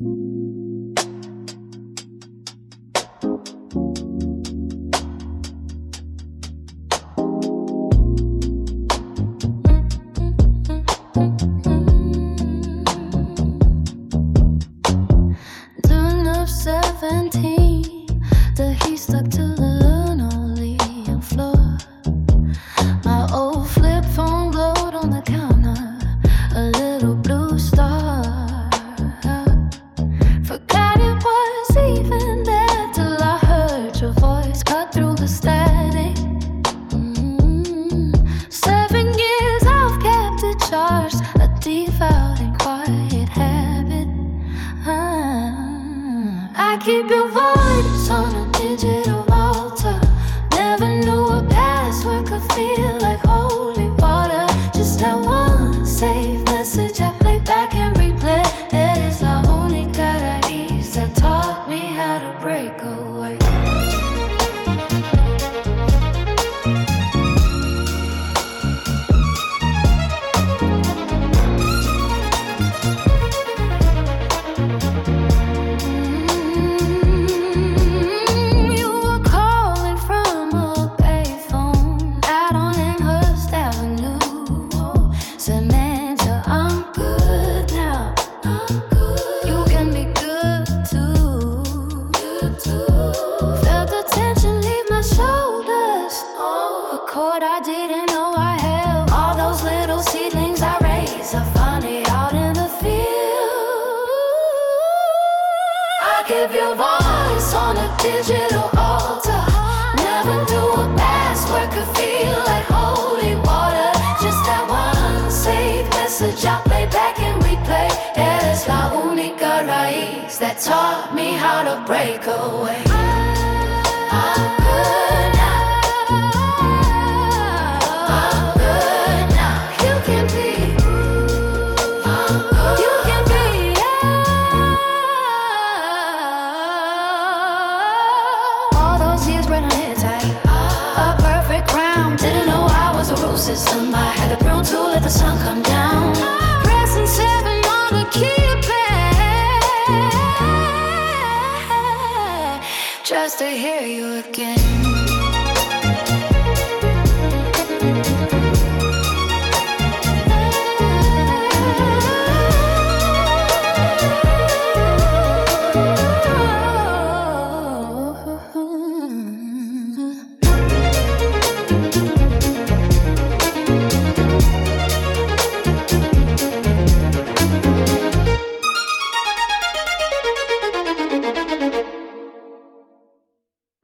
Turn up 17, the heat stuck to the linoleum floor. My old flip phone glowed on the counter, a little blue star. Forgot it was even there till I heard your voice cut through the static. 7 years I've kept it charged, a devout and quiet habit. I keep your voice on a digital altar. Never knew a password could feel like holy water. Just that one safe message I play back and replay. Eres la única raíz that taught me how to break away. I didn't know I held. All those little seedlings I raised are finally out in the field. I give your voice on a digital altar. Never knew a password could feel like holy water. Just that one safe message I play back and replay. Eres la única raíz that taught me how to break away. I'm good now. System. I had a broom to let the sun come down. Pressing 7 on the keypad just to hear you again.